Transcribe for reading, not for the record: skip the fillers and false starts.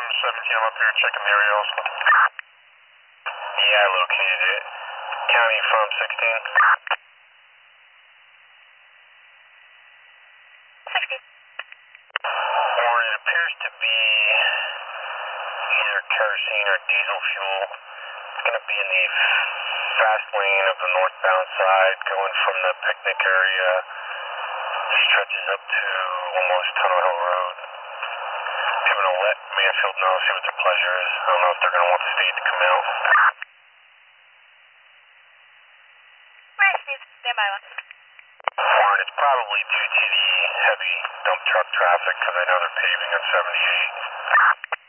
17, I'm up here checking the aerials. Yeah, I located it. County from 16. 16. Or it appears to be either kerosene or diesel fuel. It's going to be in the fast lane of the northbound side, going from the picnic area, stretches up to almost Tunnel Hill Road. I'm going to let Mansfield know, see what their pleasure is. I don't know if they're going to want the state to come out. Where's Steve? Stand by one. Warren, it's probably due to the heavy dump truck traffic because I know they're paving on 78.